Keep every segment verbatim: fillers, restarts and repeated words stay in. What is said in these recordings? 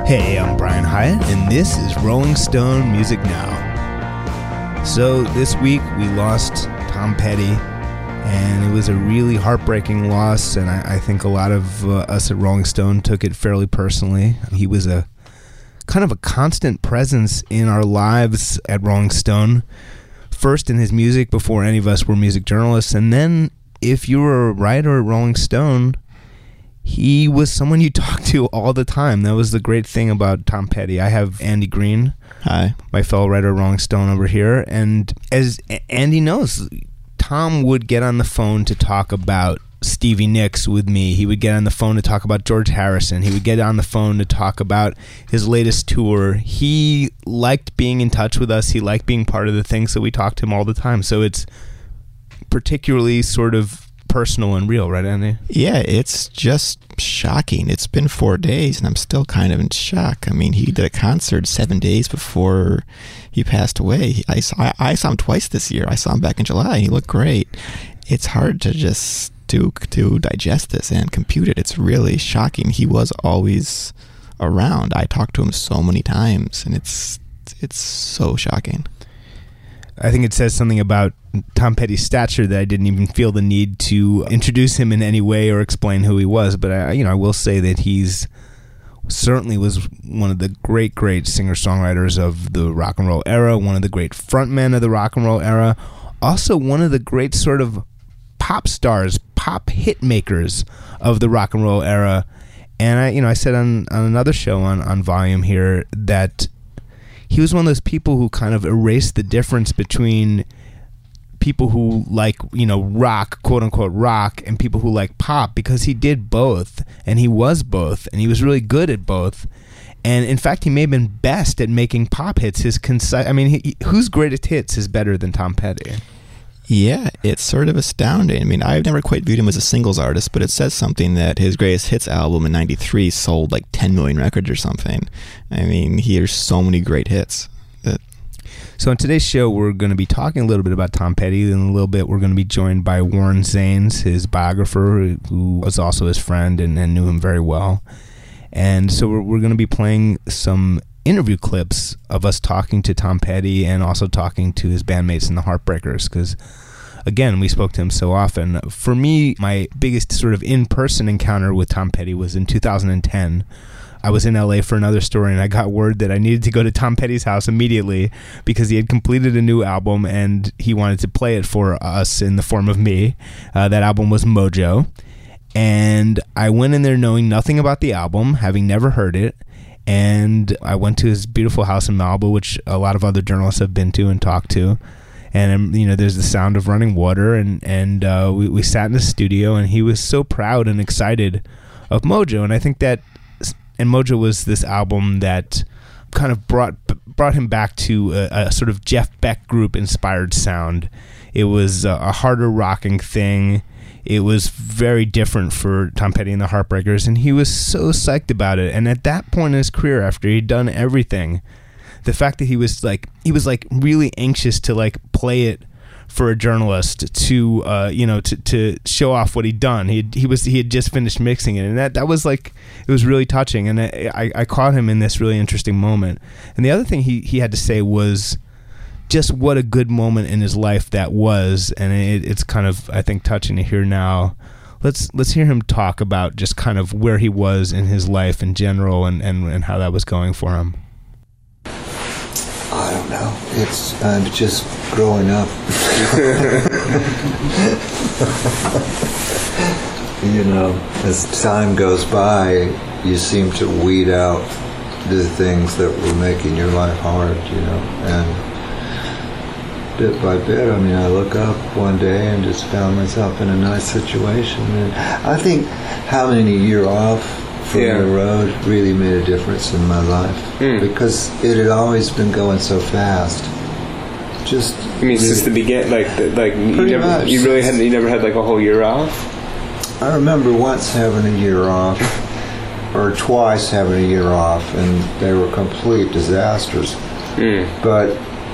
Hey, I'm Brian Hyatt, and this is Rolling Stone Music Now. So this week we lost Tom Petty, and it was a really heartbreaking loss, and I, I think a lot of uh, us at Rolling Stone took it fairly personally. He was a kind of a constant presence in our lives at Rolling Stone, first in his music before any of us were music journalists, and then if you were a writer at Rolling Stone, he was someone you talked to all the time. That was the great thing about Tom Petty. I have Andy Green, hi, my fellow writer at Rolling Stone over here, and as Andy knows, Tom would get on the phone to talk about Stevie Nicks with me. He would get on the phone to talk about George Harrison. He would get on the phone to talk about his latest tour. He liked being in touch with us. He liked being part of the things, so we talked to him all the time. So it's particularly sort of personal and real, right, Andy? Yeah, it's just shocking. It's been four days, and I'm still kind of in shock. I mean, he did a concert seven days before he passed away. I saw, I saw him twice this year. I saw him back in July. He looked great. It's hard to just to to digest this and compute it. It's really shocking. He was always around. I talked to him so many times, and it's it's so shocking. I think it says something about Tom Petty's stature that I didn't even feel the need to introduce him in any way or explain who he was. But I, you know, I will say that he's certainly was one of the great, great singer-songwriters of the rock and roll era, one of the great frontmen of the rock and roll era, also one of the great sort of pop stars, pop hit makers of the rock and roll era. And I, you know, I said on, on another show on, on Volume here that he was one of those people who kind of erased the difference between people who like, you know, rock, quote unquote rock, and people who like pop, because he did both, and he was both, and he was really good at both. And in fact, he may have been best at making pop hits. His concise, I mean, he, whose greatest hits is better than Tom Petty? Yeah, it's sort of astounding. I mean, I've never quite viewed him as a singles artist, but it says something that his greatest hits album in ninety-three sold like ten million records or something. I mean, he has so many great hits. That... So on today's show, we're going to be talking a little bit about Tom Petty. In a little bit, we're going to be joined by Warren Zanes, his biographer, who was also his friend and, and knew him very well. And so we're, we're going to be playing some interview clips of us talking to Tom Petty and also talking to his bandmates in the Heartbreakers, because again, we spoke to him so often. For me, my biggest sort of in-person encounter with Tom Petty was in two thousand ten. I was in L A for another story, and I got word that I needed to go to Tom Petty's house immediately because he had completed a new album and he wanted to play it for us in the form of me. Uh, that album was Mojo. And I went in there knowing nothing about the album, having never heard it. And I went to his beautiful house in Malibu, which a lot of other journalists have been to and talked to. And, um, you know, there's the sound of running water. And, and uh, we, we sat in the studio, and he was so proud and excited of Mojo. And I think that, and Mojo was this album that kind of brought brought him back to a, a sort of Jeff Beck group-inspired sound. It was a, a harder rocking thing. It was very different for Tom Petty and the Heartbreakers, and he was so psyched about it. And at that point in his career, after he'd done everything, the fact that he was like he was like really anxious to like play it for a journalist to uh, you know to, to show off what he'd done. He he was he had just finished mixing it, and that that was like it was really touching. And I, I, I caught him in this really interesting moment. And the other thing he he had to say was just what a good moment in his life that was, and it, it's kind of, I think, touching to hear now. Let's let's hear him talk about just kind of where he was in his life in general, and, and, and how that was going for him. I don't know. It's I'm uh, just growing up. You know, as time goes by, you seem to weed out the things that were making your life hard, you know, and bit by bit, I mean, I look up one day and just found myself in a nice situation. And I think having a year off from yeah. the road really made a difference in my life mm. because it had always been going so fast. Just I mean, since the beginning, like, the, like you never, much. you really had, you never had like a whole year off. I remember once having a year off, or twice having a year off, and they were complete disasters. Mm. But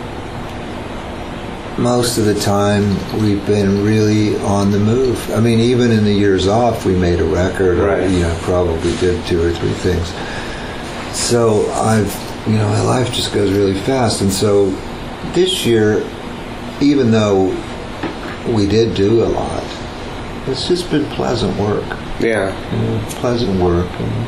most of the time we've been really on the move. I mean, even in the years off, we made a record, right. or you know, probably did two or three things. so I've, you know, my life just goes really fast. And so this year, even though we did do a lot, it's just been pleasant work. Yeah. You know, pleasant work. And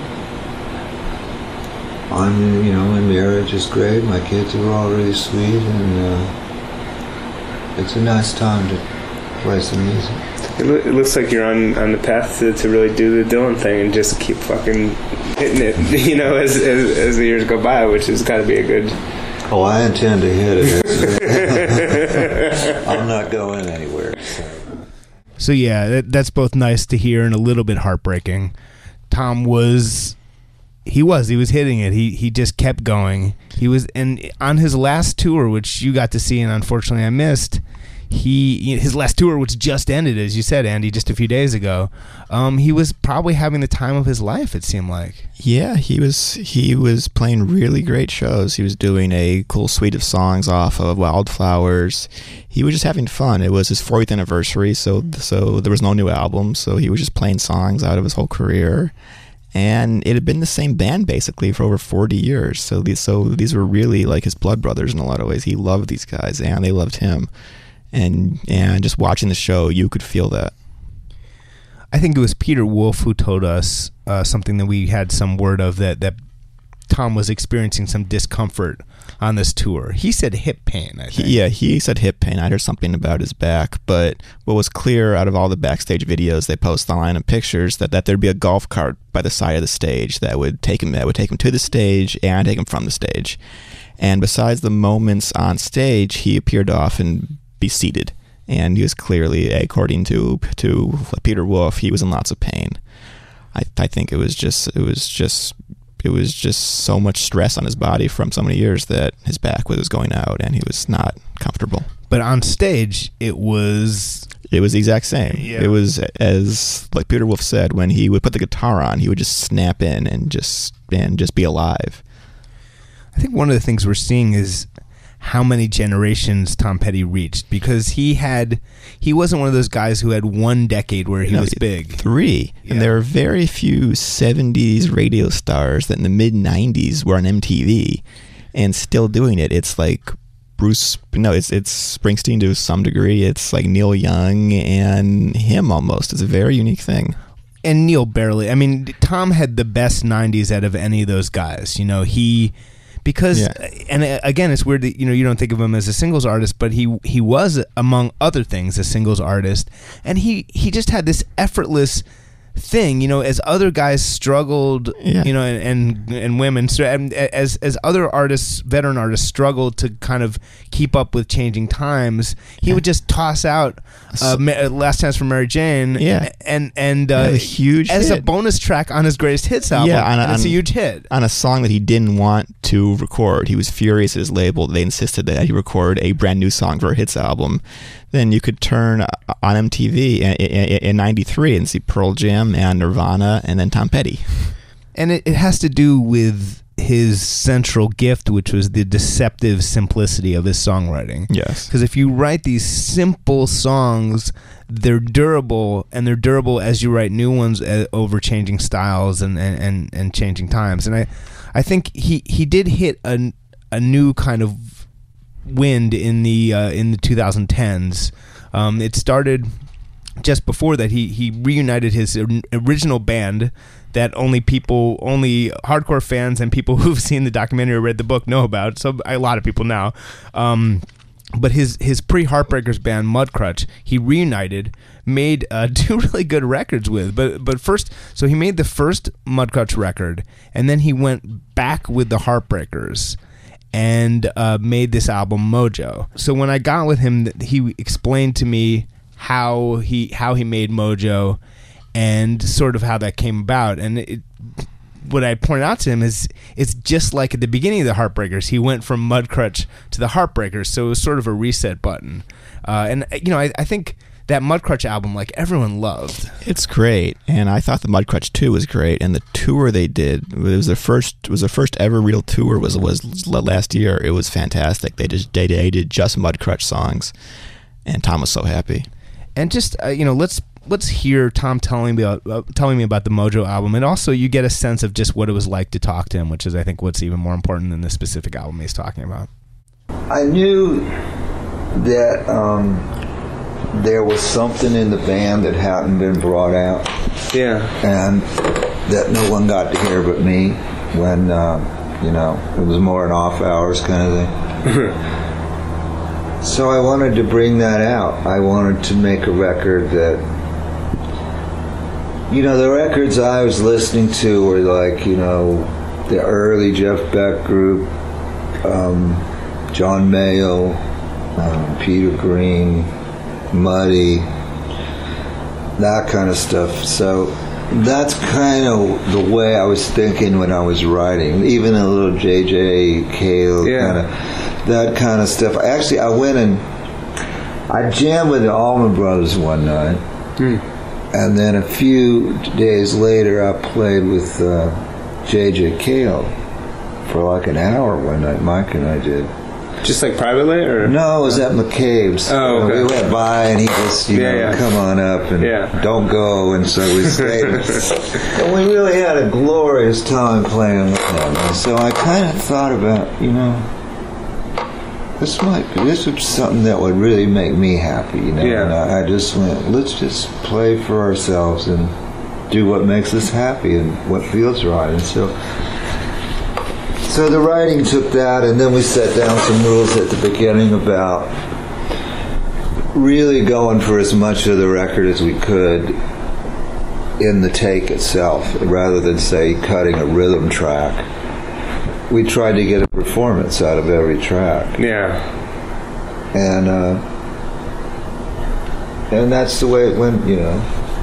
I'm, you know, my marriage is great. My kids are all really sweet, and uh, it's a nice time to play some music. It, lo- it looks like you're on, on the path to, to really do the Dylan thing and just keep fucking hitting it, you know, as as, as the years go by, which has got to be a good... Oh, I intend to hit it. I'm not going anywhere. So, so yeah, that, that's both nice to hear and a little bit heartbreaking. Tom was... He was. He was hitting it. He he just kept going. He was, and on his last tour, which you got to see, and unfortunately I missed, he his last tour, which just ended, as you said, Andy, just a few days ago. Um, he was probably having the time of his life. It seemed like. Yeah, he was. He was playing really great shows. He was doing a cool suite of songs off of Wildflowers. He was just having fun. It was his fortieth anniversary, so so there was no new album. So he was just playing songs out of his whole career. And it had been the same band basically for over forty years. So these, so these were really like his blood brothers in a lot of ways. He loved these guys, and they loved him. And and just watching the show, you could feel that. I think it was Peter Wolf who told us uh, something that we had some word of, that that Tom was experiencing some discomfort on this tour. He said hip pain, I think. He, yeah, he said hip pain. I heard something about his back. But what was clear out of all the backstage videos they post online and pictures, that, that there'd be a golf cart by the side of the stage that would take him that would take him to the stage and take him from the stage. And besides the moments on stage, he appeared to often be seated. And he was clearly, according to to Peter Wolf, he was in lots of pain. I I think it was just it was just It was just so much stress on his body from so many years that his back was going out and he was not comfortable. But on stage, it was... It was the exact same. Yeah. It was, as like Peter Wolf said, when he would put the guitar on, he would just snap in and just and just be alive. I think one of the things we're seeing is how many generations Tom Petty reached, because he had he wasn't one of those guys who had one decade where he No, was big. Three. Yeah. And there are very few seventies radio stars that in the mid nineties were on M T V and still doing it. It's like Bruce, no, it's it's Springsteen to some degree. It's like Neil Young and him almost. It's a very unique thing. And Neil barely. I mean, Tom had the best nineties out of any of those guys. You know, he... Because, Yeah. and again, it's weird that, you know, you don't think of him as a singles artist, but he he was, among other things, a singles artist. And he, he just had this effortless thing, you know, as other guys struggled, Yeah. you know, and, and and women, so, and as as other artists, veteran artists, struggled to kind of keep up with changing times, he Yeah. would just toss out uh, Ma- Last Chance for Mary Jane, Yeah. and and Yeah, uh, a huge as a hit. bonus track on his Greatest Hits album. Yeah, on a- and it's a on- huge hit. On a song that he didn't want to record. He was furious at his label. They insisted that he record a brand new song for a hits album. Then you could turn on M T V in ninety-three and see Pearl Jam and Nirvana and then Tom Petty. And it, it has to do with his central gift, which was the deceptive simplicity of his songwriting. Yes. Because if you write these simple songs, they're durable, and they're durable as you write new ones uh, over changing styles and, and, and, and changing times. And I, I think he, he did hit a, a new kind of wind in the uh, in the twenty tens. Um, it started just before that. He he reunited his original band that only people, only hardcore fans and people who've seen the documentary or read the book know about. So a lot of people now. Um, but his his pre-Heartbreakers band Mudcrutch, he reunited, made uh, two really good records with. But but first, so he made the first Mudcrutch record, and then he went back with the Heartbreakers and uh, made this album Mojo. So when I got with him, he explained to me how he how he made Mojo and sort of how that came about. And it, what I pointed out to him is it's just like at the beginning of the Heartbreakers. He went from Mudcrutch to the Heartbreakers, so it was sort of a reset button. Uh, and you know, I, I think that Mudcrutch album, like, everyone loved. It's great, and I thought the Mudcrutch two was great, and the tour they did, it was their first it was their first ever real tour was was last year. It was fantastic. They just they, they did just Mudcrutch songs, and Tom was so happy. And just uh, you know, let's let's hear Tom telling me about uh, telling me about the Mojo album, and also you get a sense of just what it was like to talk to him, which is, I think, what's even more important than the specific album he's talking about. I knew that um, there was something in the band that hadn't been brought out. Yeah. And that no one got to hear but me when, uh, you know, it was more an off hours kind of thing. So I wanted to bring that out. I wanted to make a record that, you know, the records I was listening to were like, you know, the early Jeff Beck group, um, John Mayall, um, Peter Green, Muddy, that kind of stuff. So that's kind of the way I was thinking when I was writing. Even a little J J Cale yeah. kind of. That kind of stuff. Actually, I went and I jammed with the Allman Brothers one night, hmm. and then a few days later, I played with uh, J J Cale for like an hour one night. Mike and I did. Just like privately, or no? It was at McCabe's. Oh, okay. We went by, and he was, you yeah, know, yeah. come on up and yeah. don't go, and so we stayed. And we really had a glorious time playing with him. And so I kind of thought about, you know. This might be, this was something that would really make me happy, you know. Yeah. And I, I just went, let's just play for ourselves and do what makes us happy and what feels right. And so, so the writing took that, and then we set down some rules at the beginning about really going for as much of the record as we could in the take itself, rather than say cutting a rhythm track. We tried to get a performance out of every track. Yeah. And uh, and that's the way it went, you know.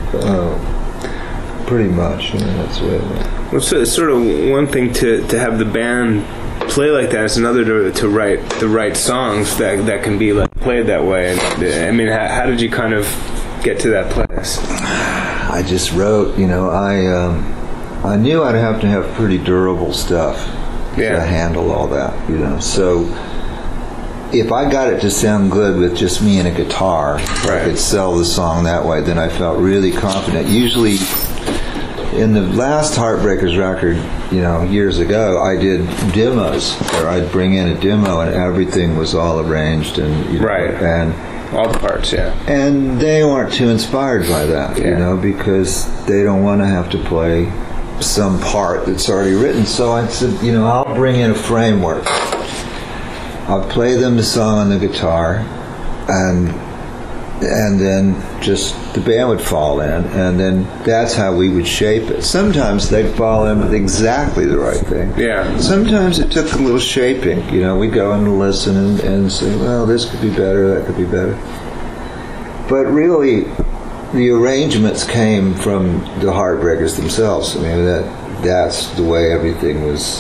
Uh, pretty much, you know, that's the way it went. Well, so it's sort of one thing to, to have the band play like that. It's another to, to write the right songs that that can be like played that way. And I mean, how, how did you kind of get to that place? I just wrote, you know, I um, I knew I'd have to have pretty durable stuff. Yeah. To handle all that, you know. So if I got it to sound good with just me and a guitar, right. I could sell the song that way, then I felt really confident. Usually in the last Heartbreakers record, you know, years ago, I did demos where I'd bring in a demo and everything was all arranged and, you know, right. and all the parts, yeah. And they weren't too inspired by that, yeah. you know, because they don't want to have to play some part that's already written. So I said, you know, I'll bring in a framework. I'll play them the song on the guitar, and and then just the band would fall in, and then that's how we would shape it. Sometimes they'd fall in with exactly the right thing. Yeah. Sometimes it took a little shaping. You know, we'd go and listen and, and say, well, this could be better, that could be better. But really, the arrangements came from the Heartbreakers themselves. I mean, that that's the way everything was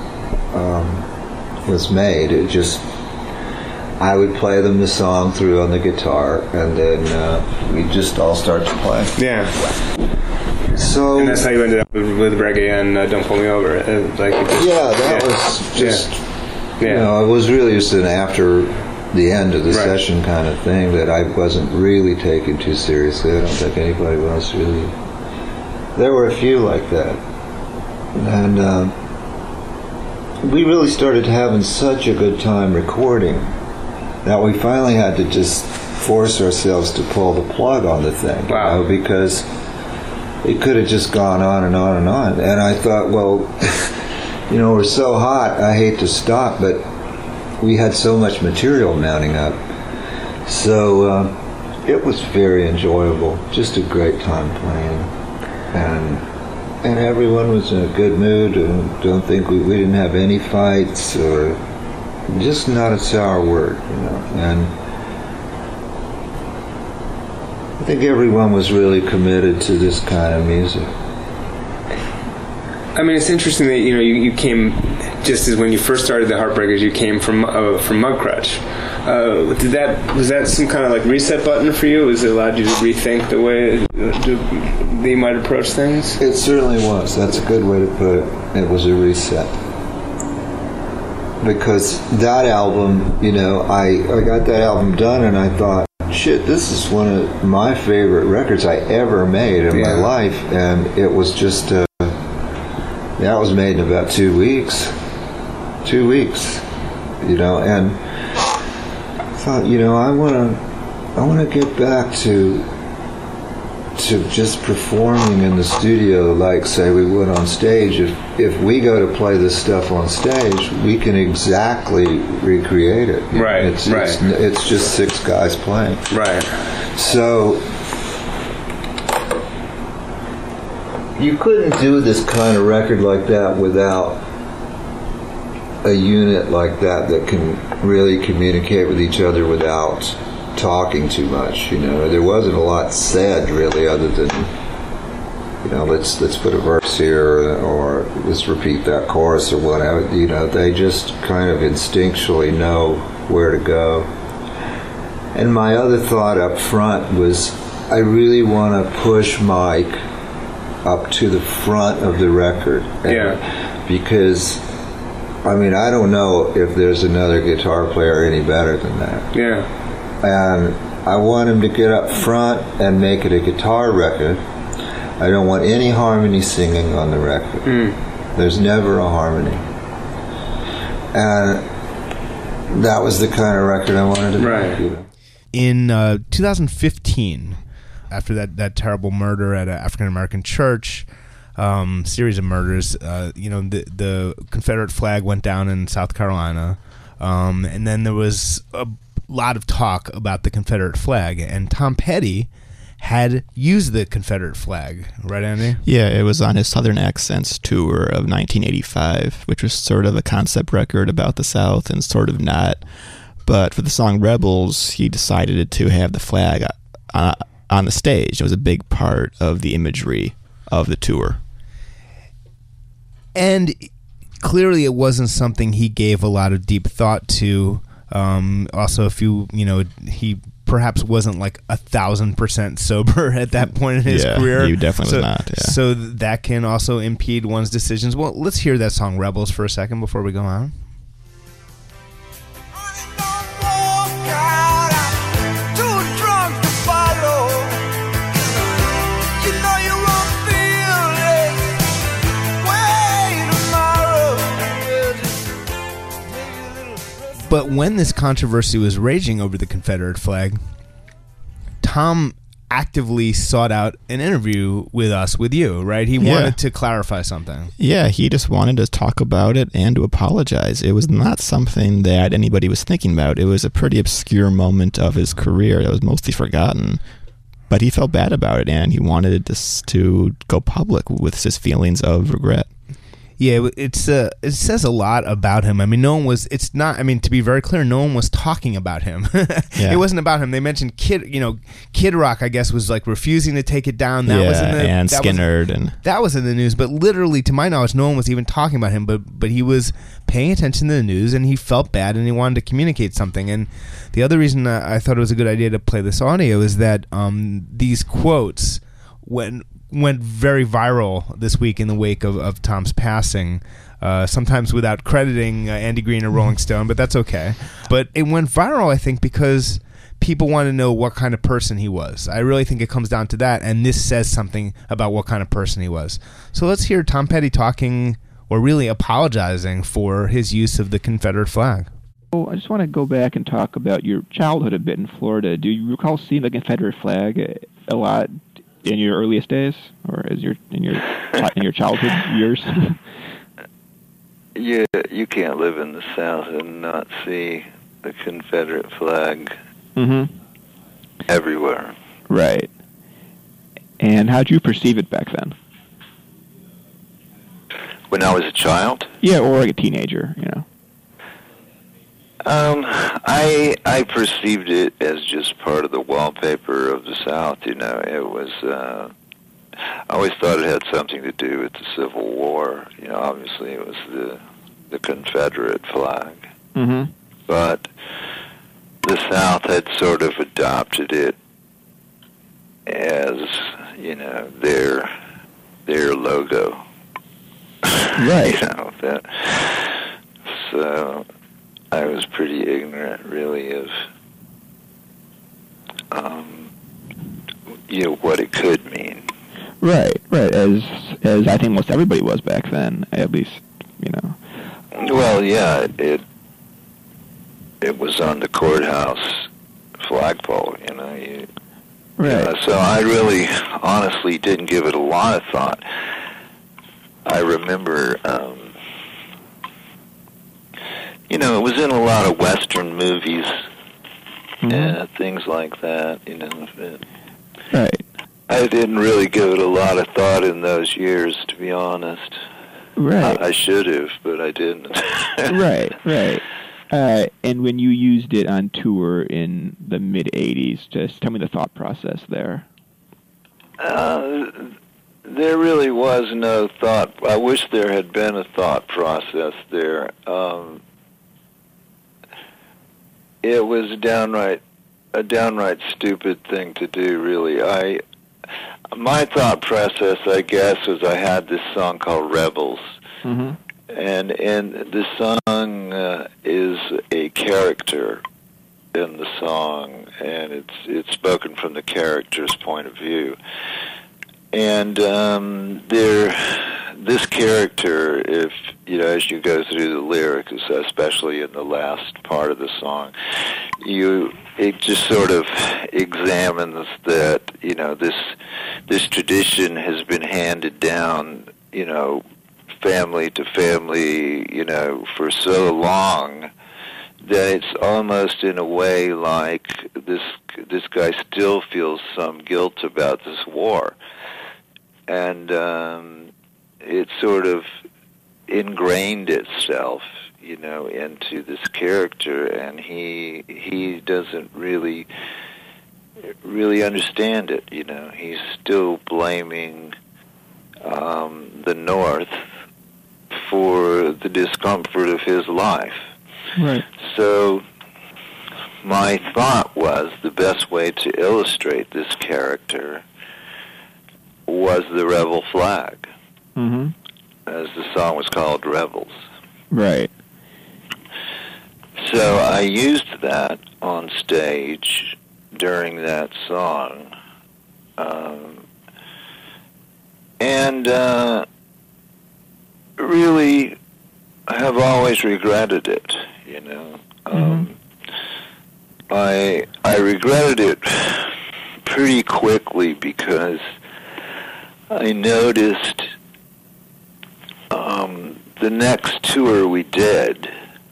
um, was made. It just, I would play them the song through on the guitar, and then uh, we'd just all start to play. Yeah. So. And that's how you ended up with, with Reggae and uh, Don't Pull Me Over. Uh, like it just, yeah, that yeah. was just. Yeah. You Yeah. know, it was really just an after the end of the right. session kind of thing that I wasn't really taken too seriously. I don't think anybody else really. There were a few like that. And uh, we really started having such a good time recording that we finally had to just force ourselves to pull the plug on the thing. Wow. You know, because it could have just gone on and on and on. And I thought, well, you know, we're so hot, I hate to stop, but we had so much material mounting up. So uh, it was very enjoyable. Just a great time playing. And and everyone was in a good mood. And don't think we, we didn't have any fights or just not a sour word, you know. And I think everyone was really committed to this kind of music. I mean, it's interesting that, you know, you, you came, just as when you first started the Heartbreakers, you came from uh, from Mudcrutch. Uh, did that, was that some kind of like reset button for you? Was it allowed you to rethink the way that you might approach things? It certainly was. That's a good way to put it. It was a reset. Because that album, you know, I, I got that album done and I thought, shit, this is one of my favorite records I ever made in Yeah. my life, and it was just, uh, yeah, it was made in about two weeks. Two weeks, you know, and I thought, you know, I want to, I want to get back to, to just performing in the studio, like say we would on stage. If if we go to play this stuff on stage, we can exactly recreate it. Right, It's, right. It's, it's just six guys playing. Right. So you couldn't do this kind of record like that without a unit like that that can really communicate with each other without talking too much. You know, there wasn't a lot said really, other than, you know, let's let's put a verse here, or let's repeat that chorus or whatever. You know, they just kind of instinctually know where to go. And my other thought up front was, I really want to push Mike up to the front of the record. Yeah. Because, I mean, I don't know if there's another guitar player any better than that. Yeah. And I want him to get up front and make it a guitar record. I don't want any harmony singing on the record. Mm. There's never a harmony. And that was the kind of record I wanted to Right. make. You know? In uh, two thousand fifteen, after that, that terrible murder at an African American church, um, series of murders, uh, you know, the the Confederate flag went down in South Carolina, um, and then there was a lot of talk about the Confederate flag, and Tom Petty had used the Confederate flag, right, Andy? Yeah, it was on his Southern Accents tour of nineteen eighty-five, which was sort of a concept record about the South and sort of not. But for the song Rebels, he decided to have the flag on, on the stage. It was a big part of the imagery of the tour. And clearly it wasn't something he gave a lot of deep thought to. Um, also, if you, you know, he perhaps wasn't like a thousand percent sober at that point in his yeah, career. he definitely so, was not. Yeah. So that can also impede one's decisions. Well, let's hear that song Rebels for a second before we go on. But when this controversy was raging over the Confederate flag, Tom actively sought out an interview with us, with you, right? He Yeah. wanted to clarify something. Yeah, he just wanted to talk about it and to apologize. It was not something that anybody was thinking about. It was a pretty obscure moment of his career that was mostly forgotten. But he felt bad about it, and he wanted this to go public with his feelings of regret. Yeah, it's uh, it says a lot about him. I mean, no one was. It's not. I mean, to be very clear, no one was talking about him. Yeah. It wasn't about him. They mentioned Kid. You know, Kid Rock, I guess, was like refusing to take it down. That yeah, was in the and that was- Skynyrd and That was in the news, but literally, to my knowledge, no one was even talking about him. But but he was paying attention to the news, and he felt bad, and he wanted to communicate something. And the other reason I thought it was a good idea to play this audio is that um, these quotes went went very viral this week in the wake of, of Tom's passing. Uh, sometimes without crediting uh, Andy Green or Rolling Stone, but that's okay. But it went viral, I think, because people want to know what kind of person he was. I really think it comes down to that, and this says something about what kind of person he was. So let's hear Tom Petty talking, or really apologizing for his use of the Confederate flag. Oh, I just want to go back and talk about your childhood a bit in Florida. Do you recall seeing the Confederate flag a lot in your earliest days, or as your in your in your childhood years? Yeah, you can't live in the South and not see the Confederate flag Mm-hmm. everywhere. Right. And how'd you perceive it back then? When I was a child, Yeah, or like a teenager, you know. um, I I perceived it as just part of the wallpaper of the South. You know, it was. Uh, I always thought it had something to do with the Civil War. You know, obviously it was the the Confederate flag, Mm-hmm. but the South had sort of adopted it as, you know, their their logo. Right. You know, that, so I was pretty ignorant, really, of um, you know, what it could mean. Right, right. As as I think most everybody was back then, at least, you know. Well, yeah, it it was on the courthouse flagpole, you know. You, Right. you know, so I really, honestly, didn't give it a lot of thought. I remember, um, you know, it was in a lot of Western movies, Mm-hmm. and things like that, you know. It, Right. I didn't really give it a lot of thought in those years, to be honest. Right. I, I should have, but I didn't. Right, right. Uh, and when you used it on tour in the mid eighties, just tell me the thought process there. Uh, there really was no thought. I wish there had been a thought process there. Um, it was downright a downright stupid thing to do, really. I my thought process, I guess, was I had this song called Rebels. Mm-hmm. And and the song uh, is a character in the song, and it's it's spoken from the character's point of view. And um, there, this character, if you know, as you go through the lyrics, especially in the last part of the song, you it just sort of examines that you know this this tradition has been handed down, you know, family to family, you know, for so long that it's almost in a way like this this guy still feels some guilt about this war, and um, it sort of ingrained itself, you know, into this character, and he he doesn't really really understand it, you know. He's still blaming um, the North for the discomfort of his life. Right. So my thought was the best way to illustrate this character was the rebel flag, Mm-hmm. as the song was called, Rebels. Right. So I used that on stage during that song. Um, and uh, really have always regretted it, you know. Um, Mm-hmm. I I regretted it pretty quickly because I noticed um, the next tour we did,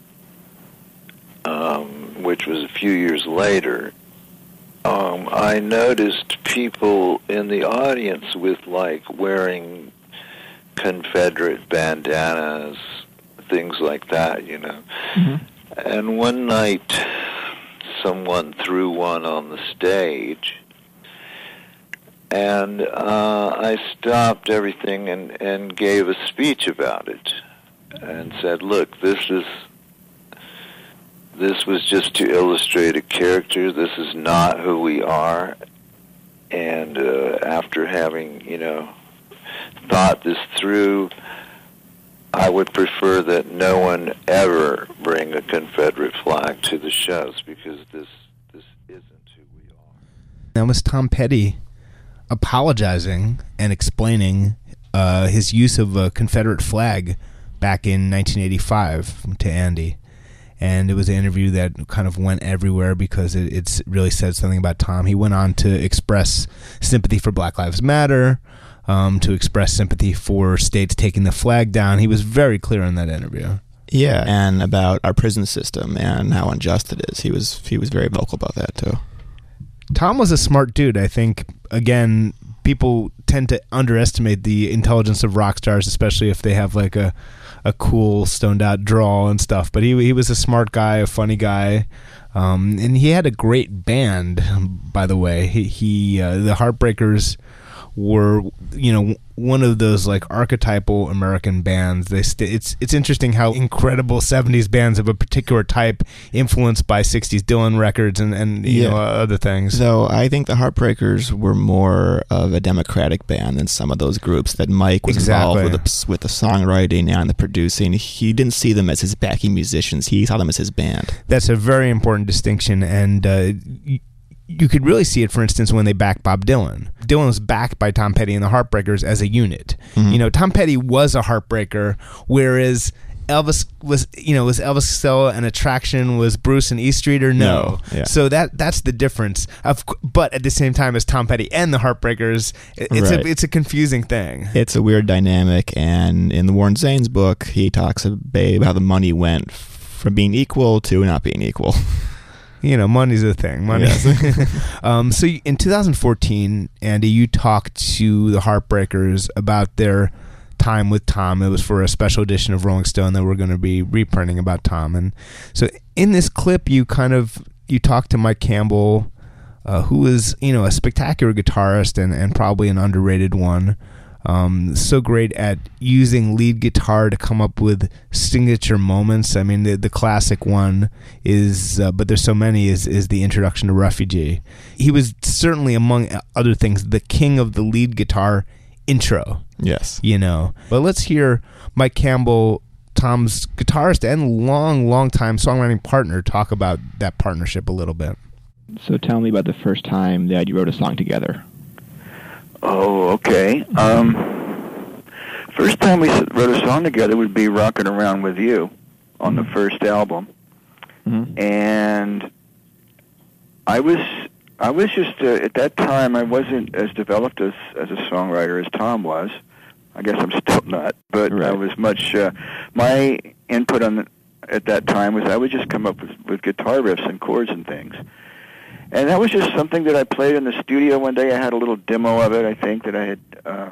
um, which was a few years later, um, I noticed people in the audience with, like, wearing Confederate bandanas, things like that, you know. Mm-hmm. And one night, someone threw one on the stage, and uh, I stopped everything and, and gave a speech about it, and said, "Look, this is this was just to illustrate a character. This is not who we are." And uh, after having, you know, thought this through, I would prefer that no one ever bring a Confederate flag to the shows, because this this isn't who we are. That was Tom Petty apologizing and explaining uh, his use of a Confederate flag back in nineteen eighty-five to Andy. And it was an interview that kind of went everywhere because it it's really said something about Tom. He went on to express sympathy for Black Lives Matter, um, to express sympathy for states taking the flag down. He was very clear in that interview. Yeah, and about our prison system and how unjust it is. He was he was very vocal about that too. Tom was a smart dude. I think, again, people tend to underestimate the intelligence of rock stars, especially if they have like a, a cool stoned out drawl and stuff. But he he was a smart guy, a funny guy, um, and he had a great band. By the way, he, he uh, the Heartbreakers were, you know, one of those like archetypal American bands. They st- it's it's interesting how incredible seventies bands of a particular type influenced by sixties Dylan records and and you Yeah. know other things. Though I think the Heartbreakers were more of a democratic band than some of those groups that Mike was Exactly. involved with the, with the songwriting and the producing. He didn't see them as his backing musicians. He saw them as his band. That's a very important distinction, and uh, y- you could really see it, for instance, when they backed Bob Dylan. Dylan was backed by Tom Petty and the Heartbreakers as a unit. Mm-hmm. You know, Tom Petty was a heartbreaker, whereas Elvis was, you know, was Elvis Costello an attraction? Was Bruce an E Streeter? No. no. Yeah. So that that's the difference. Of, but at the same time as Tom Petty and the Heartbreakers, it's right. a it's a confusing thing. It's a weird dynamic, and in the Warren Zanes book, he talks about how the money went from being equal to not being equal. You know, money's a thing. Money. Yes. um, so in two thousand fourteen, Andy, you talked to the Heartbreakers about their time with Tom. It was for a special edition of Rolling Stone that we're going to be reprinting about Tom. And so in this clip, you kind of you talked to Mike Campbell, uh, who is, you know, a spectacular guitarist and, and probably an underrated one. Um, so great at using lead guitar to come up with signature moments. I mean, the, the classic one is, uh, but there's so many, is, is the introduction to Refugee. He was certainly, among other things, the king of the lead guitar intro. Yes. You know, but let's hear Mike Campbell, Tom's guitarist and long, long time songwriting partner, talk about that partnership a little bit. So tell me about the first time that you wrote a song together. Oh, okay. Um, first time we wrote a song together would be "Rockin' Around with You" on the first album, mm-hmm. and I was I was just uh, at that time I wasn't as developed as as a songwriter as Tom was. I guess I'm still not, but right. I was much. Uh, my input on the, at that time was I would just come up with, with guitar riffs and chords and things. And that was just something that I played in the studio one day. I had a little demo of it, I think, that I had uh,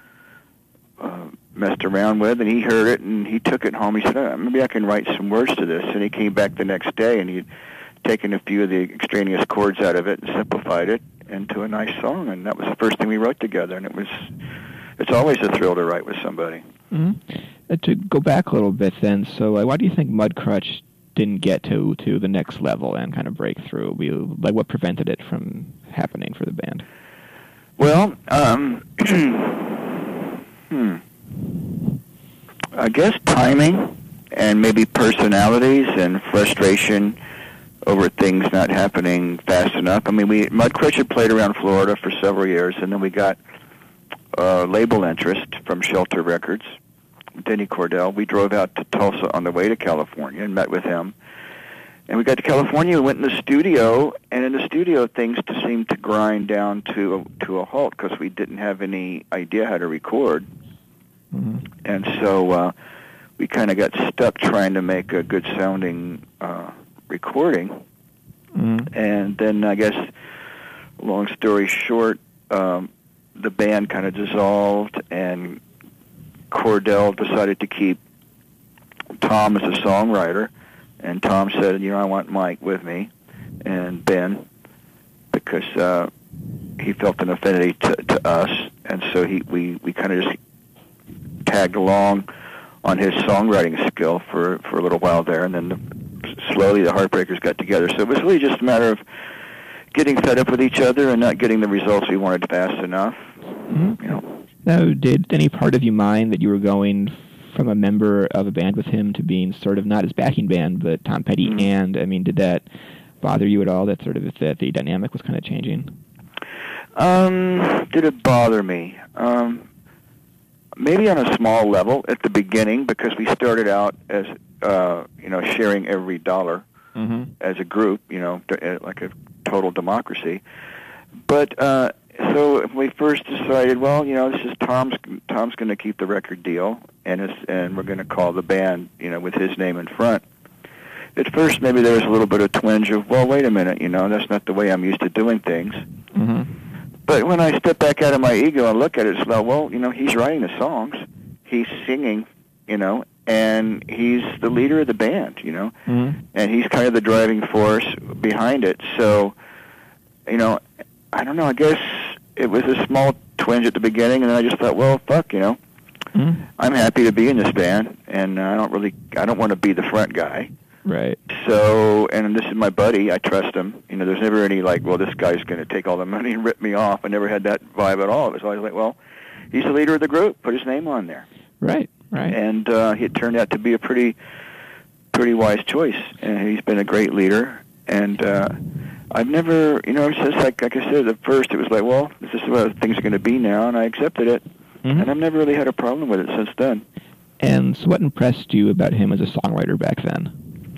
uh, messed around with, and he heard it, and he took it home. He said, oh, maybe I can write some words to this. And he came back the next day, and he'd taken a few of the extraneous chords out of it and simplified it into a nice song. And that was the first thing we wrote together, and it was it's always a thrill to write with somebody. Mm-hmm. Uh, to go back a little bit then, so uh, why do you think Mudcrutch didn't get to to the next level and kind of break through? We, like, what prevented it from happening for the band? Well, um, hmm. I guess timing and maybe personalities and frustration over things not happening fast enough. I mean, we Mudcrutch had played around Florida for several years, and then we got uh, label interest from Shelter Records. Denny Cordell. We drove out to Tulsa on the way to California and met with him. And we got to California, we went in the studio, and in the studio things just seemed to grind down to a, to a halt because we didn't have any idea how to record. Mm-hmm. And so uh, we kind of got stuck trying to make a good-sounding uh, recording. Mm-hmm. And then, I guess, long story short, um, the band kind of dissolved, and Cordell decided to keep Tom as a songwriter, and Tom said, you know, I want Mike with me and Ben because uh, he felt an affinity to, to us, and so he we, we kind of just tagged along on his songwriting skill for, for a little while there, and then the, slowly the Heartbreakers got together. So it was really just a matter of getting fed up with each other and not getting the results we wanted fast enough. Mm-hmm. You know. Now, did any part of you mind that you were going from a member of a band with him to being sort of not his backing band, but Tom Petty? Mm-hmm. And, I mean, did that bother you at all, that sort of that the dynamic was kind of changing? Um, did it bother me? Um, maybe on a small level at the beginning, because we started out as, uh, you know, sharing every dollar mm-hmm. as a group, you know, like a total democracy. But, uh, so we first decided, well, you know, this is Tom's. Tom's going to keep the record deal, and it's, and we're going to call the band, you know, with his name in front. At first, maybe there was a little bit of twinge of, well, wait a minute, you know, that's not the way I'm used to doing things. Mm-hmm. But when I step back out of my ego and look at it, it's like, well, you know, he's writing the songs, he's singing, you know, and he's the leader of the band, you know, mm-hmm. and he's kind of the driving force behind it. So, you know, I don't know, I guess it was a small twinge at the beginning, and then I just thought, well, fuck, you know, mm-hmm. I'm happy to be in this band, and I don't really, I don't want to be the front guy. Right. So, and this is my buddy, I trust him. You know, there's never any, like, well, this guy's going to take all the money and rip me off. I never had that vibe at all. It was always like, well, he's the leader of the group, put his name on there. Right, right. And uh, it turned out to be a pretty, pretty wise choice, and he's been a great leader, and uh, I've never, you know, it's just like, like I said, at first it was like, well, this is what things are going to be now, and I accepted it. Mm-hmm. And I've never really had a problem with it since then. And so what impressed you about him as a songwriter back then?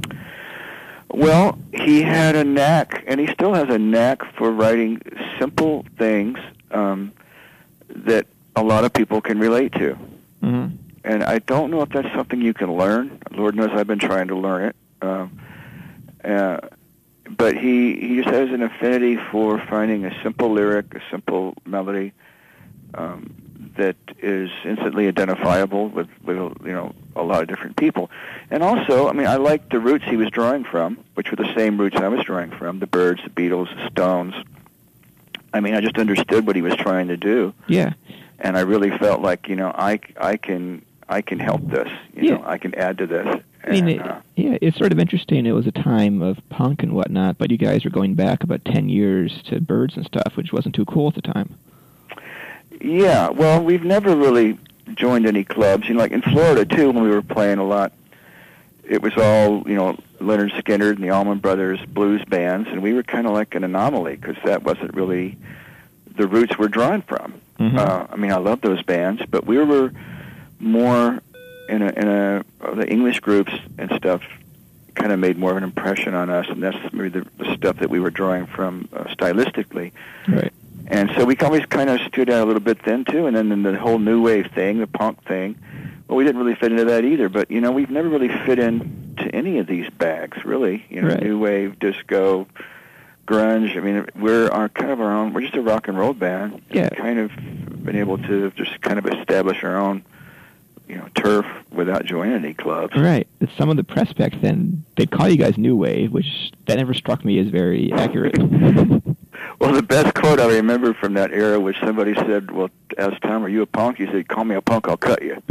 Well, he had a knack, and he still has a knack for writing simple things um, that a lot of people can relate to. Mm-hmm. And I don't know if that's something you can learn. Lord knows I've been trying to learn it. Um, uh, but he, he just has an affinity for finding a simple lyric, a simple melody um, that is instantly identifiable with, with you know a lot of different people. And also, I mean, I liked the roots he was drawing from, which were the same roots I was drawing from, the Byrds, the Beatles, the Stones. I mean, I just understood what he was trying to do. Yeah. And I really felt like, you know, I, I can I can help this. You yeah. know, I can add to this. I mean, and, it, uh, yeah, it's sort of interesting. It was a time of punk and whatnot, but you guys were going back about ten years to Byrds and stuff, which wasn't too cool at the time. Yeah, well, we've never really joined any clubs. You know, like in Florida, too, when we were playing a lot, it was all, you know, Leonard Skinner and the Allman Brothers blues bands, and we were kind of like an anomaly because that wasn't really the roots we're drawing from. Mm-hmm. Uh, I mean, I love those bands, but we were more in a, in a uh, the English groups and stuff kind of made more of an impression on us, and that's maybe the, the stuff that we were drawing from uh, stylistically. Right. And so we always kind of stood out a little bit then, too. And then in the whole new wave thing, the punk thing, well, we didn't really fit into that either. But, you know, we've never really fit into any of these bags, really. You know, right. new wave, disco, grunge. I mean, we're our kind of our own, we're just a rock and roll band. Yeah. We've kind of been able to just kind of establish our own, you know, turf without joining any clubs. Right. Some of the press back then, they'd call you guys new wave, which that never struck me as very accurate. Well, the best quote I remember from that era was somebody said, well, asked Tom, are you a punk? He said, call me a punk, I'll cut you.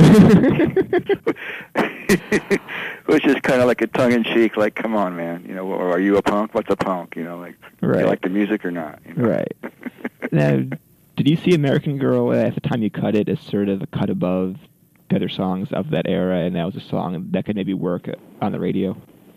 Which is kind of like a tongue-in-cheek, like, come on, man. You know, or are you a punk? What's a punk? You know, like, right. do you like the music or not? You know? Right. Now, did you see American Girl at the time you cut it as sort of a cut above the other songs of that era, and that was a song that could maybe work on the radio?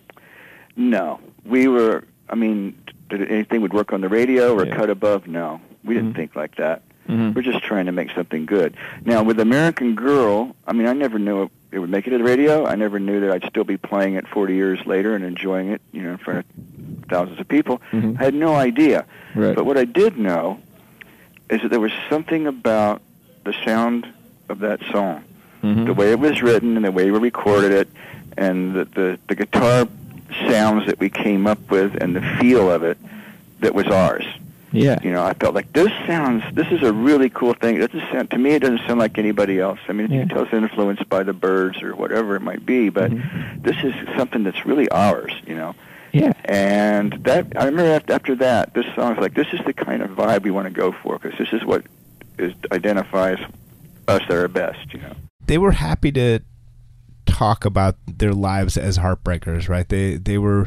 No. We were, I mean, did anything would work on the radio or yeah. cut above? No. We didn't mm-hmm. think like that. Mm-hmm. We're just trying to make something good. Now, with American Girl, I mean, I never knew it, it would make it to the radio. I never knew that I'd still be playing it forty years later and enjoying it, you know, in front of thousands of people. Mm-hmm. I had no idea. Right. But what I did know is that there was something about the sound of that song, mm-hmm. the way it was written and the way we recorded it, and the, the, the guitar sounds that we came up with and the feel of it that was ours. Yeah. You know, I felt like this sounds, this is a really cool thing. It doesn't sound, to me, it doesn't sound like anybody else. I mean, yeah. you can tell it's influenced by the Byrds or whatever it might be, but mm-hmm. this is something that's really ours, you know. Yeah. And that, I remember after, after that, this song was like, this is the kind of vibe we want to go for, because this is what is, identifies us at our best, you know. They were happy to talk about their lives as heartbreakers, right? They they were,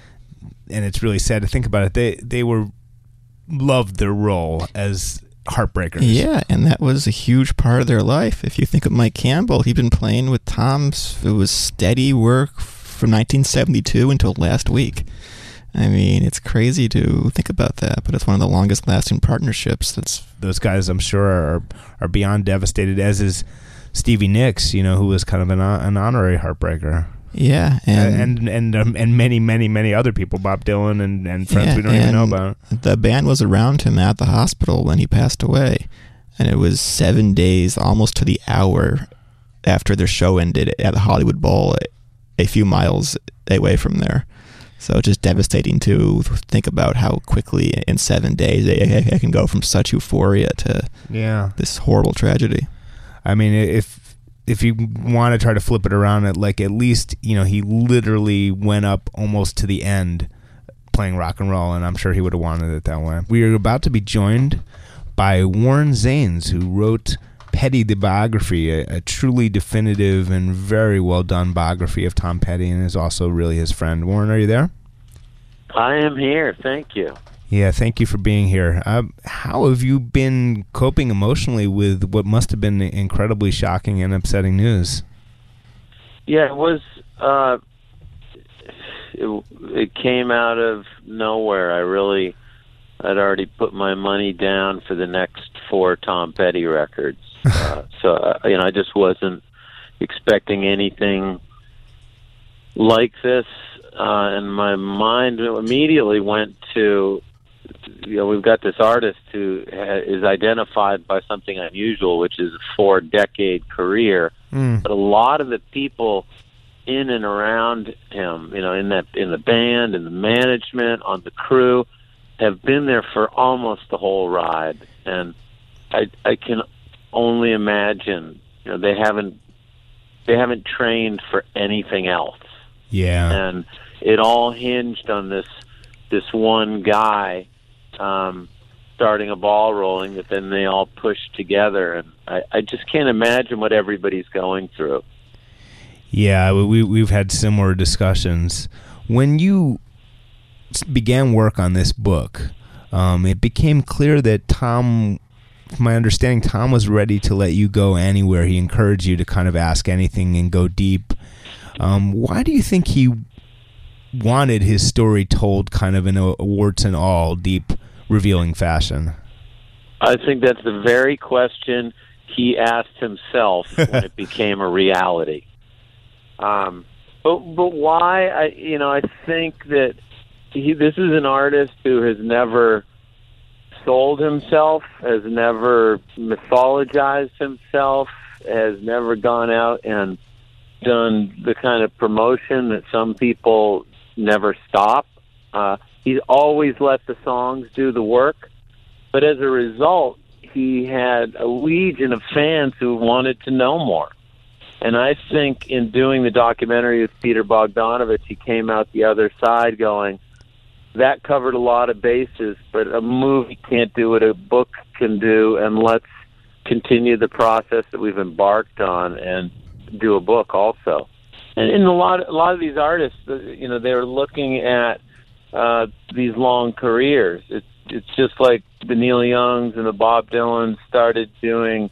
and it's really sad to think about it, they they were loved their role as heartbreakers. Yeah, and that was a huge part of their life. If you think of Mike Campbell, he'd been playing with Tom's, it was steady work from nineteen seventy-two until last week. I mean, it's crazy to think about that, but it's one of the longest lasting partnerships. That's Those guys, I'm sure, are are beyond devastated, as is Stevie Nicks, you know, who was kind of an, an honorary heartbreaker. Yeah, and and and um, and many many many other people, Bob Dylan and, and friends yeah, we don't even know about. The band was around him at the hospital when he passed away, and it was seven days, almost to the hour, after their show ended at the Hollywood Bowl, a few miles away from there. So just devastating to think about how quickly in seven days it, it can go from such euphoria to yeah this horrible tragedy. I mean, if if you want to try to flip it around, at like at least, you know, he literally went up almost to the end playing rock and roll, and I'm sure he would have wanted it that way. We are about to be joined by Warren Zanes, who wrote Petty the Biography, a, a truly definitive and very well done biography of Tom Petty, and is also really his friend. Warren, are you there? I am here. Thank you. Yeah, thank you for being here. Uh, how have you been coping emotionally with what must have been incredibly shocking and upsetting news? Yeah, it was. Uh, it, it came out of nowhere. I really, I'd already put my money down for the next four Tom Petty records. Uh, so, uh, you know, I just wasn't expecting anything like this. Uh, and my mind immediately went to, you know, we've got this artist who ha- is identified by something unusual, which is a four-decade career. Mm. But a lot of the people in and around him, you know, in that in the band, in the management, on the crew, have been there for almost the whole ride. And I, I can only imagine, you know, they haven't they haven't trained for anything else. Yeah, and it all hinged on this this one guy um, starting a ball rolling that then they all pushed together, and I, I just can't imagine what everybody's going through. Yeah, we we've had similar discussions. When you began work on this book, um, it became clear that Tom, from my understanding, Tom was ready to let you go anywhere. He encouraged you to kind of ask anything and go deep. Um, why do you think he wanted his story told kind of in a warts and all, deep, revealing fashion? I think that's the very question he asked himself when it became a reality. Um, but but why? I you know I think that he, this is an artist who has never sold himself, has never mythologized himself, has never gone out and done the kind of promotion that some people never stop. Uh, he's always let the songs do the work, but as a result, he had a legion of fans who wanted to know more. And I think in doing the documentary with Peter Bogdanovich, he came out the other side going, that covered a lot of bases, but a movie can't do what a book can do, and let's continue the process that we've embarked on and do a book also. And in a lot, a lot of these artists, you know, they're looking at uh, these long careers. It's it's just like the Neil Youngs and the Bob Dylans started doing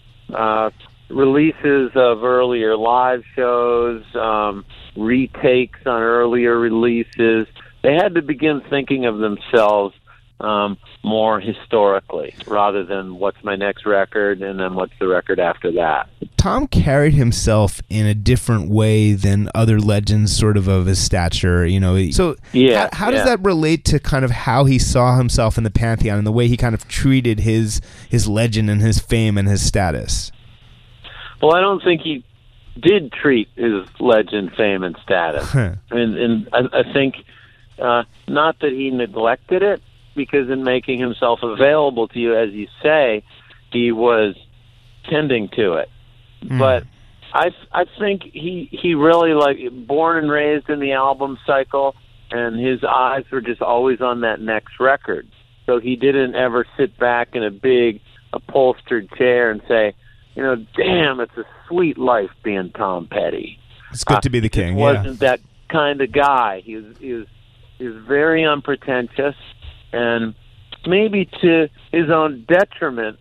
uh, releases of earlier live shows, um, retakes on earlier releases. They had to begin thinking of themselves um, more historically, rather than what's my next record and then what's the record after that. Tom carried himself in a different way than other legends sort of of his stature, you know. So yeah, how, how does yeah. that relate to kind of how he saw himself in the Pantheon and the way he kind of treated his his legend and his fame and his status? Well, I don't think he did treat his legend, fame, and status. and, and I, I think uh, not that he neglected it, because in making himself available to you, as you say, he was tending to it. Mm. But I I think he he really, like, born and raised in the album cycle, and his eyes were just always on that next record. So he didn't ever sit back in a big upholstered chair and say, you know, damn, it's a sweet life being Tom Petty. It's good uh, to be the king. He yeah. wasn't that kind of guy. He was he was he was very unpretentious, and maybe to his own detriment,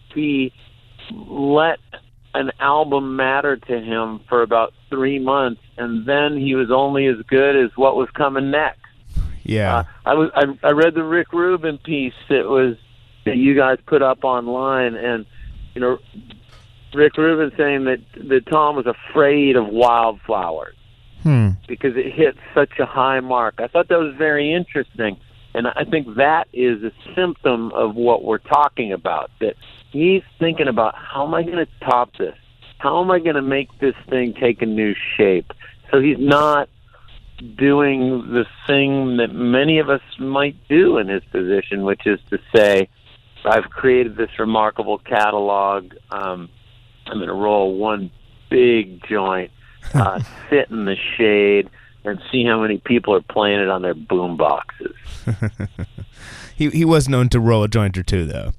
he let an album matter to him for about three months, and then he was only as good as what was coming next. Yeah, uh, I was I, I read the Rick Rubin piece that was that you guys put up online, and you know, Rick Rubin saying that that Tom was afraid of Wildflowers hmm. because it hit such a high mark. I thought that was very interesting. And I think that is a symptom of what we're talking about, that he's thinking about, how am I going to top this? How am I going to make this thing take a new shape? So he's not doing the thing that many of us might do in his position, which is to say, I've created this remarkable catalog. Um, I'm going to roll one big joint, uh, sit in the shade, and see how many people are playing it on their boom boxes. he he was known to roll a joint or two, though.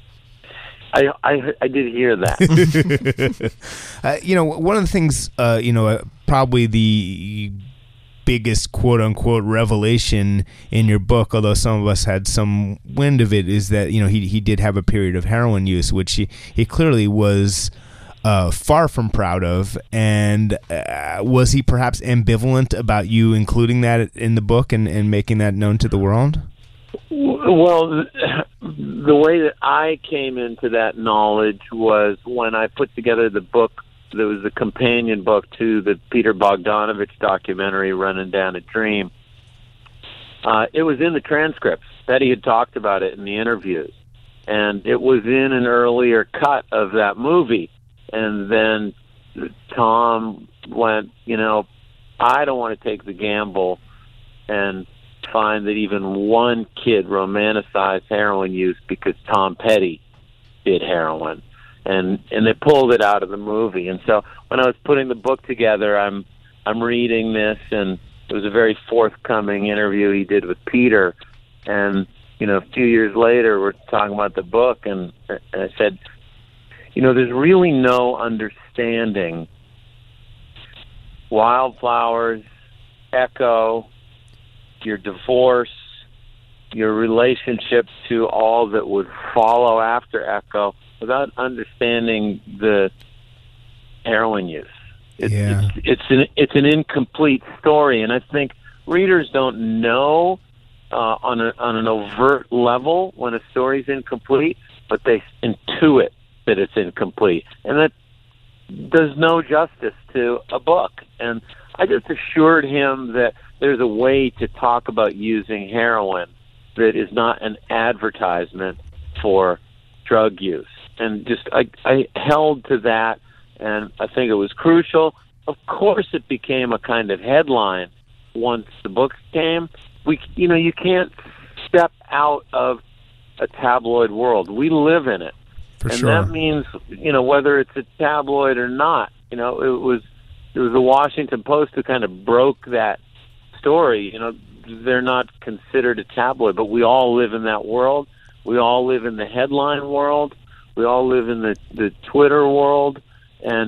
I I, I did hear that. uh, you know, one of the things, uh, you know, uh, probably the biggest quote-unquote revelation in your book, although some of us had some wind of it, is that, you know, he he did have a period of heroin use, which he, he clearly was uh, far from proud of. And uh, was he perhaps ambivalent about you including that in the book and, and making that known to the world? Well, the way that I came into that knowledge was when I put together the book. There was a companion book to the Peter Bogdanovich documentary, Running Down a Dream. Uh, it was in the transcripts. Petty had talked about it in the interviews. And it was in an earlier cut of that movie. And then Tom went, you know, I don't want to take the gamble and find that even one kid romanticized heroin use because Tom Petty did heroin. And and they pulled it out of the movie. And so when I was putting the book together, I'm I'm reading this, and it was a very forthcoming interview he did with Peter. And, you know, a few years later, we're talking about the book, and, and I said, you know, there's really no understanding Wildflowers, Echo, your divorce, your relationship to all that would follow after Echo, without understanding the heroin use. It's, yeah. it's, it's, an, it's an incomplete story, and I think readers don't know uh, on, a, on an overt level when a story's incomplete, but they intuit that it's incomplete. And that does no justice to a book. And I just assured him that there's a way to talk about using heroin that is not an advertisement for drug use. And just I, I held to that, and I think it was crucial. Of course, it became a kind of headline once the book came. We, you know, you can't step out of a tabloid world. We live in it, For and sure. that means, you know, whether it's a tabloid or not. You know, it was it was the Washington Post who kind of broke that story. You know, they're not considered a tabloid, but we all live in that world. We all live in the headline world. We all live in the, the Twitter world, and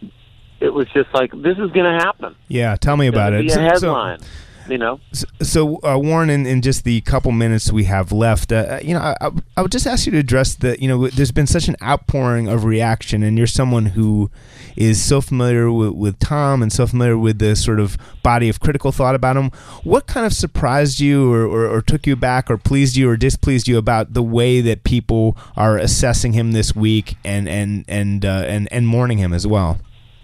it was just like, this is going to happen. Yeah, tell me It's about gonna it. be a So- headline, so- you know. So, so uh, Warren, in, in just the couple minutes we have left, uh, you know, I, I would just ask you to address the, you know, there's been such an outpouring of reaction, and you're someone who is so familiar with, with Tom and so familiar with the sort of body of critical thought about him. What kind of surprised you or, or, or took you back or pleased you or displeased you about the way that people are assessing him this week and, and, and, uh, and, and mourning him as well?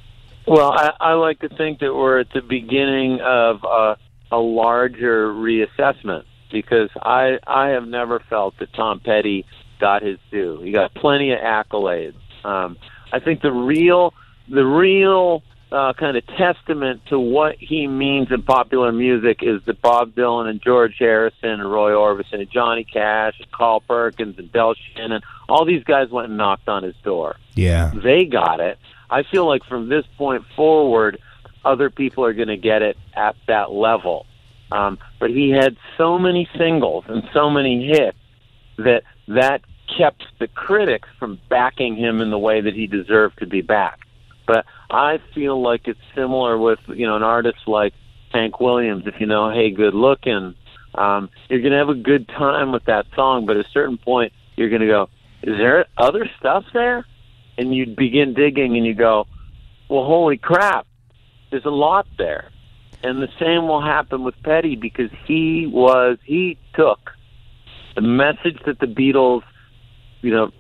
Well, I, I like to think that we're at the beginning of uh, a larger reassessment, because I I have never felt that Tom Petty got his due. He got plenty of accolades. Um, I think the real the real uh, kind of testament to what he means in popular music is that Bob Dylan and George Harrison and Roy Orbison and Johnny Cash and Carl Perkins and Del Shannon, all these guys went and knocked on his door. Yeah. They got it. I feel like from this point forward, other people are going to get it at that level. Um, but he had so many singles and so many hits that that kept the critics from backing him in the way that he deserved to be backed. But I feel like it's similar with, you know, an artist like Hank Williams. If you know Hey Good Lookin', um, you're going to have a good time with that song, but at a certain point, you're going to go, is there other stuff there? And you begin digging and you go, well, holy crap, there's a lot there. And the same will happen with Petty, because he was, he took the message that the Beatles, you know,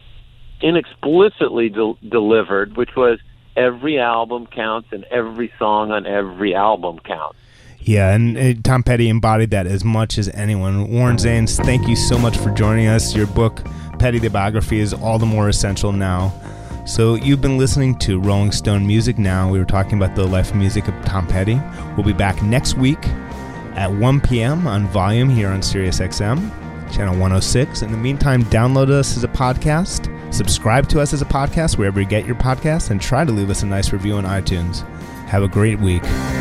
inexplicitly de- delivered, which was every album counts and every song on every album counts. Yeah, and uh, Tom Petty embodied that as much as anyone. Warren Zanes, thank you so much for joining us. Your book, Petty the Biography, is all the more essential now. So you've been listening to Rolling Stone Music Now. We were talking about the life and music of Tom Petty. We'll be back next week at one p.m. on Volume here on Sirius X M, channel one oh six. In the meantime, download us as a podcast, subscribe to us as a podcast wherever you get your podcasts, and try to leave us a nice review on iTunes. Have a great week.